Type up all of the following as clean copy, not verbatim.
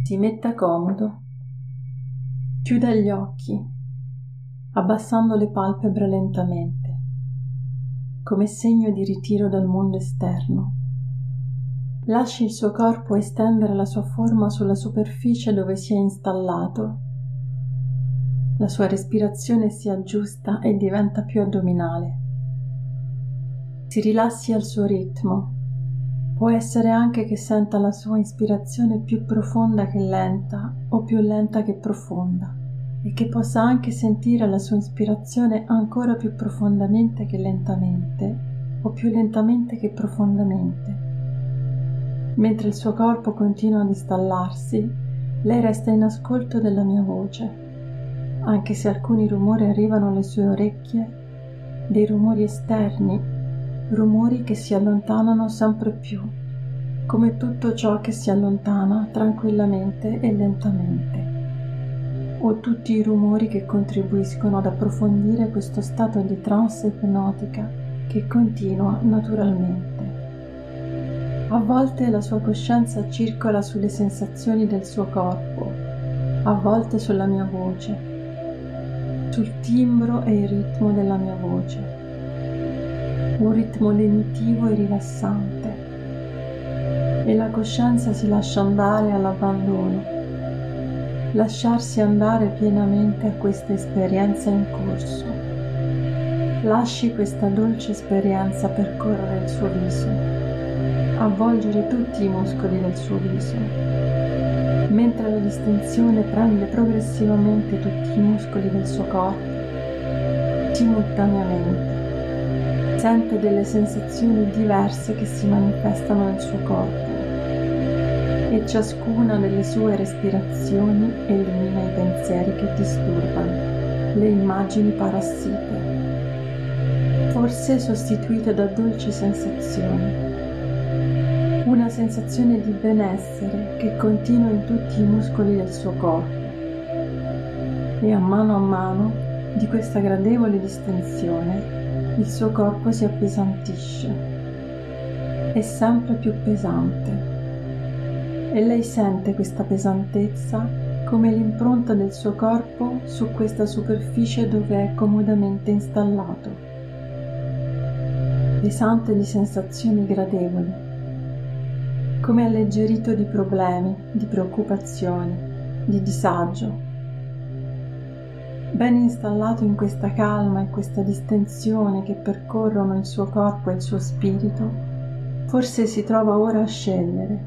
Si metta comodo, chiuda gli occhi, abbassando le palpebre lentamente, come segno di ritiro dal mondo esterno. Lasci il suo corpo estendere la sua forma sulla superficie dove si è installato. La sua respirazione si aggiusta e diventa più addominale. Si rilassi al suo ritmo. Può essere anche che senta la sua ispirazione più profonda che lenta o più lenta che profonda e che possa anche sentire la sua ispirazione ancora più profondamente che lentamente o più lentamente che profondamente. Mentre il suo corpo continua ad installarsi, lei resta in ascolto della mia voce, anche se alcuni rumori arrivano alle sue orecchie, dei rumori esterni, rumori che si allontanano sempre più, come tutto ciò che si allontana tranquillamente e lentamente, o tutti i rumori che contribuiscono ad approfondire questo stato di trance ipnotica che continua naturalmente. A volte la sua coscienza circola sulle sensazioni del suo corpo, a volte sulla mia voce, sul timbro e il ritmo della mia voce. Un ritmo lenitivo e rilassante, e la coscienza si lascia andare all'abbandono, lasciarsi andare pienamente a questa esperienza in corso. Lasci questa dolce esperienza percorrere il suo viso, avvolgere tutti i muscoli del suo viso, mentre la distensione prende progressivamente tutti i muscoli del suo corpo, simultaneamente. Sente delle sensazioni diverse che si manifestano nel suo corpo e ciascuna delle sue respirazioni elimina i pensieri che disturbano, le immagini parassite, forse sostituite da dolci sensazioni. Una sensazione di benessere che continua in tutti i muscoli del suo corpo e a mano di questa gradevole distensione il suo corpo si appesantisce, è sempre più pesante e lei sente questa pesantezza come l'impronta del suo corpo su questa superficie dove è comodamente installato, pesante di sensazioni gradevoli, come alleggerito di problemi, di preoccupazioni, di disagio. Ben installato in questa calma e questa distensione che percorrono il suo corpo e il suo spirito, forse si trova ora a scegliere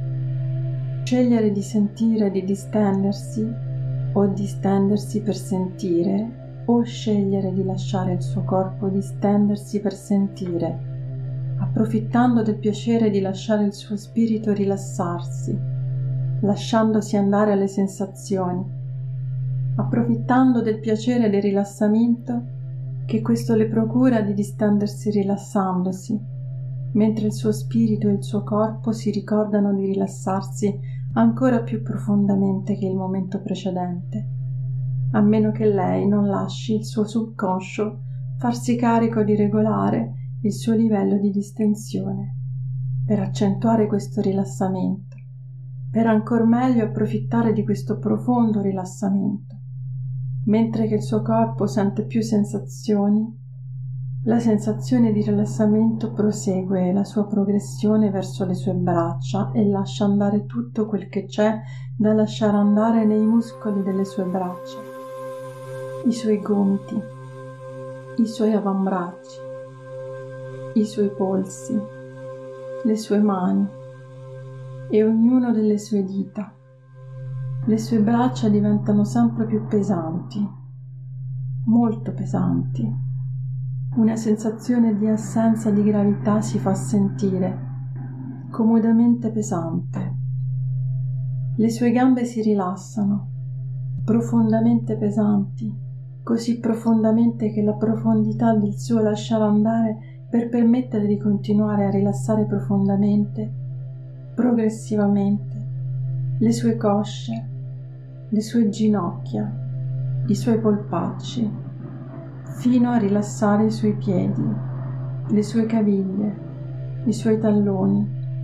di sentire, di distendersi, o distendersi per sentire, o scegliere di lasciare il suo corpo distendersi per sentire, approfittando del piacere di lasciare il suo spirito rilassarsi, lasciandosi andare alle sensazioni, approfittando del piacere del rilassamento che questo le procura di distendersi rilassandosi, mentre il suo spirito e il suo corpo si ricordano di rilassarsi ancora più profondamente che il momento precedente, a meno che lei non lasci il suo subconscio farsi carico di regolare il suo livello di distensione, per accentuare questo rilassamento, per ancor meglio approfittare di questo profondo rilassamento. Mentre che il suo corpo sente più sensazioni, la sensazione di rilassamento prosegue la sua progressione verso le sue braccia e lascia andare tutto quel che c'è da lasciare andare nei muscoli delle sue braccia, i suoi gomiti, i suoi avambracci, i suoi polsi, le sue mani e ognuno delle sue dita. Le sue braccia diventano sempre più pesanti, molto pesanti. Una sensazione di assenza di gravità si fa sentire, comodamente pesante. Le sue gambe si rilassano, profondamente pesanti, così profondamente che la profondità del suo lasciare andare per permettere di continuare a rilassare profondamente, progressivamente, le sue cosce, le sue ginocchia, i suoi polpacci, fino a rilassare i suoi piedi, le sue caviglie, i suoi talloni,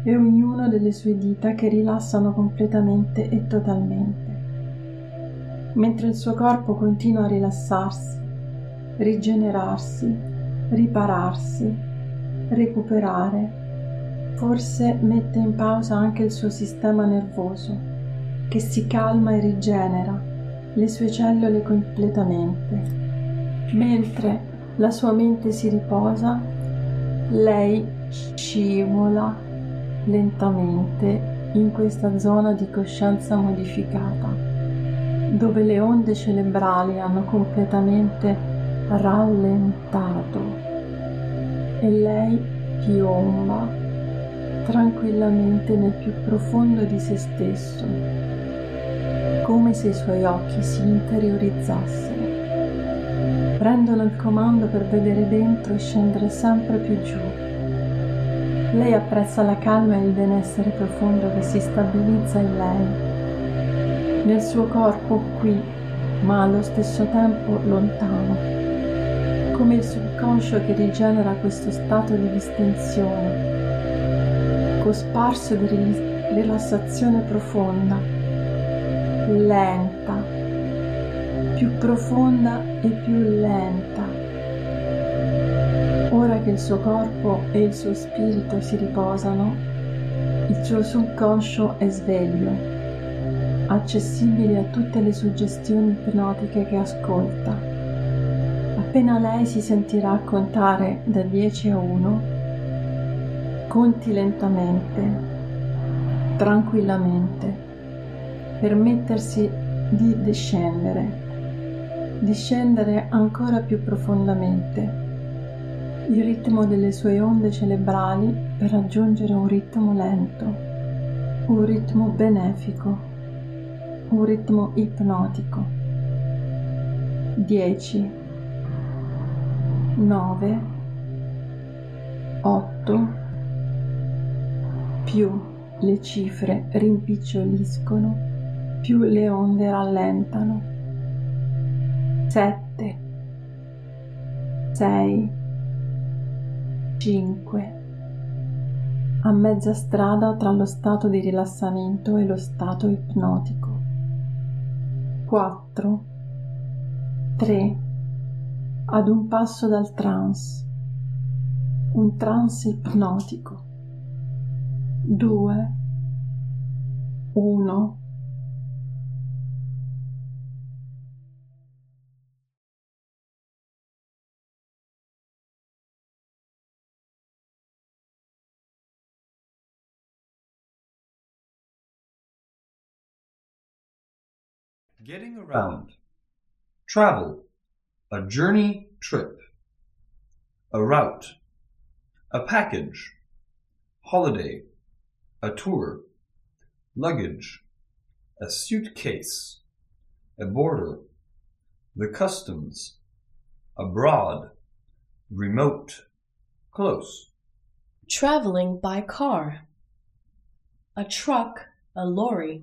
e ognuno delle sue dita che rilassano completamente e totalmente, mentre il suo corpo continua a rilassarsi, rigenerarsi, ripararsi, recuperare. Forse mette in pausa anche il suo sistema nervoso, che si calma e rigenera le sue cellule completamente. Mentre la sua mente si riposa, lei scivola lentamente in questa zona di coscienza modificata, dove le onde cerebrali hanno completamente rallentato e lei piomba tranquillamente nel più profondo di se stesso, come se i suoi occhi si interiorizzassero, prendono il comando per vedere dentro e scendere sempre più giù. Lei apprezza la calma e il benessere profondo che si stabilizza in lei, nel suo corpo qui, ma allo stesso tempo lontano, come il subconscio che rigenera questo stato di distensione, cosparso di rilassazione profonda, lenta, più profonda e più lenta. Ora che il suo corpo e il suo spirito si riposano, il suo subconscio è sveglio, accessibile a tutte le suggestioni ipnotiche che ascolta. Appena lei si sentirà contare da 10 a 1, conti lentamente, tranquillamente, permettersi di discendere ancora più profondamente il ritmo delle sue onde cerebrali per raggiungere un ritmo lento, un ritmo benefico, un ritmo ipnotico. 10, 9, 8, più le cifre rimpiccioliscono, più le onde rallentano. 7, 6, 5, a mezza strada tra lo stato di rilassamento e lo stato ipnotico. 4, 3, ad un passo dal trance, un trance ipnotico. 2, 1. Getting around. Travel. A journey, trip. A route. A package. Holiday. A tour. Luggage. A suitcase. A border. The customs. Abroad. Remote. Close. Traveling by car. A truck, a lorry.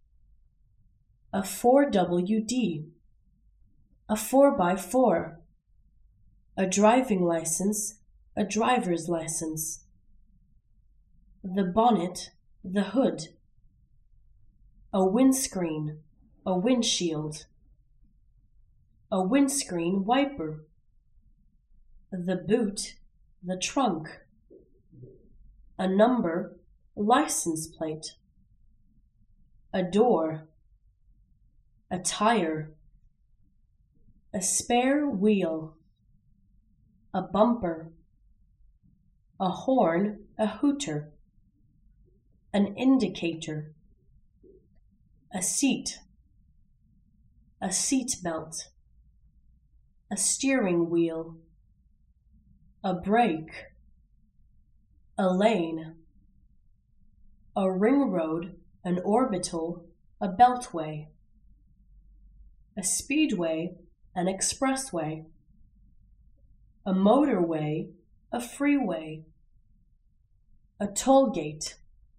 A 4WD. A 4x4. A driving license, a driver's license. The bonnet, the hood. A windscreen, a windshield. A windscreen wiper. The boot, the trunk. A number, license plate. A door. A tire. A spare wheel. A bumper. A horn, a hooter. An indicator. A seat. A seat belt. A steering wheel. A brake. A lane. A ring road, an orbital, a beltway. A speedway, an expressway. A motorway, a freeway. A toll gate.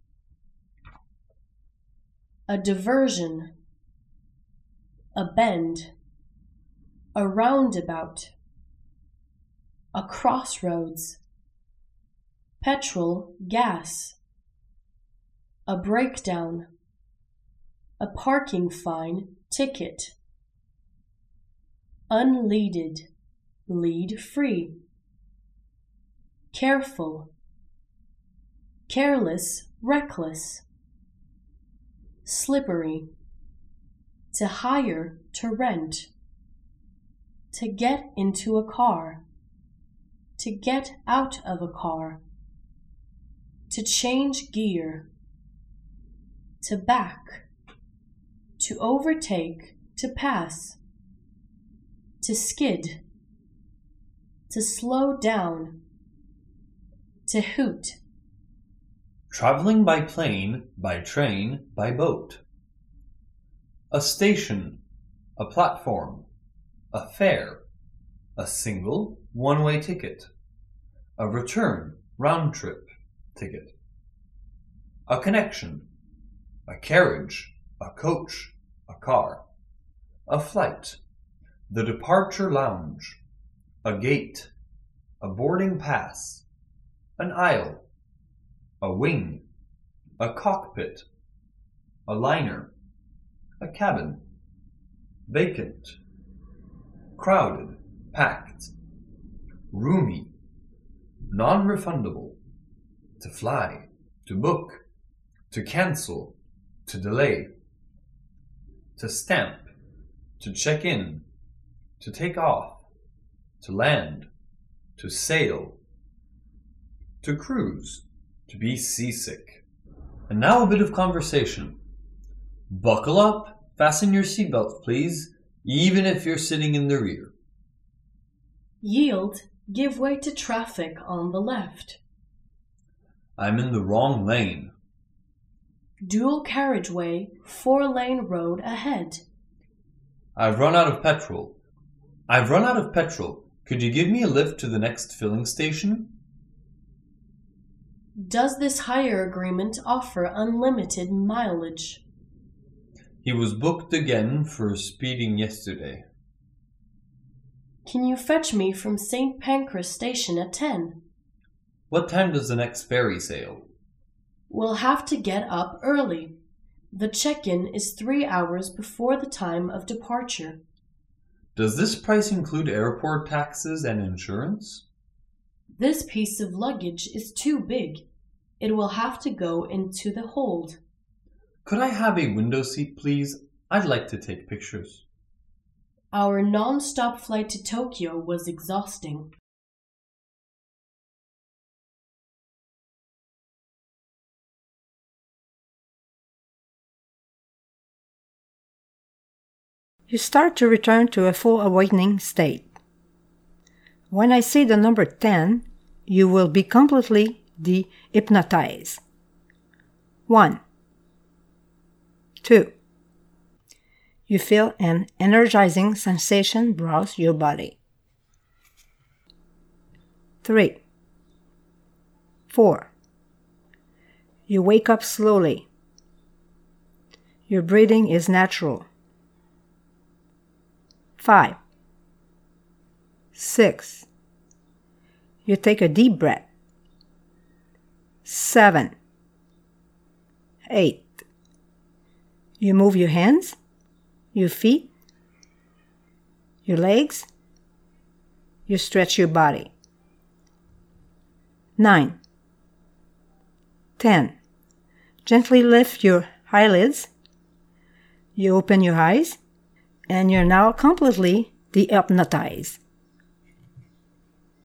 A diversion. A bend. A roundabout. A crossroads. Petrol, gas. a breakdown, a parking fine ticket. Unleaded, lead free. Careful, careless, reckless. Slippery, to hire, to rent. To get into a car, to get out of a car. To change gear, to back, to overtake, to pass. To skid, to slow down, to hoot. Traveling by plane, by train, by boat. A station, a platform, a fare, a single one-way ticket, a return round-trip ticket. A connection, a carriage, a coach, a car. A flight, the departure lounge, a gate, a boarding pass, an aisle, a wing, a cockpit, a liner, a cabin, vacant, crowded, packed, roomy, non-refundable, to fly, to book, to cancel, to delay, to stamp, to check in, to take off, to land, to sail, to cruise, to be seasick. And now a bit of conversation. Buckle up, fasten your seatbelts, please, even if you're sitting in the rear. Yield, give way to traffic on the left. I'm in the wrong lane. Dual carriageway, 4-lane road ahead. I've run out of petrol. Could you give me a lift to the next filling station? Does this hire agreement offer unlimited mileage? He was booked again for speeding yesterday. Can you fetch me from St. Pancras station at 10? What time does the next ferry sail? We'll have to get up early. The check-in is 3 hours before the time of departure. Does this price include airport taxes and insurance? This piece of luggage is too big. It will have to go into the hold. Could I have a window seat, please? I'd like to take pictures. Our non-stop flight to Tokyo was exhausting. You start to return to a full awakening state. When I say the number 10, you will be completely de-hypnotized. 1, 2. You feel an energizing sensation browse your body. 3, 4. You wake up slowly. Your breathing is natural. 5, 6. You take a deep breath. 7, 8. You move your hands, your feet, your legs. You stretch your body. 9, 10. Gently lift your eyelids. You open your eyes, and you're now completely de-hypnotized.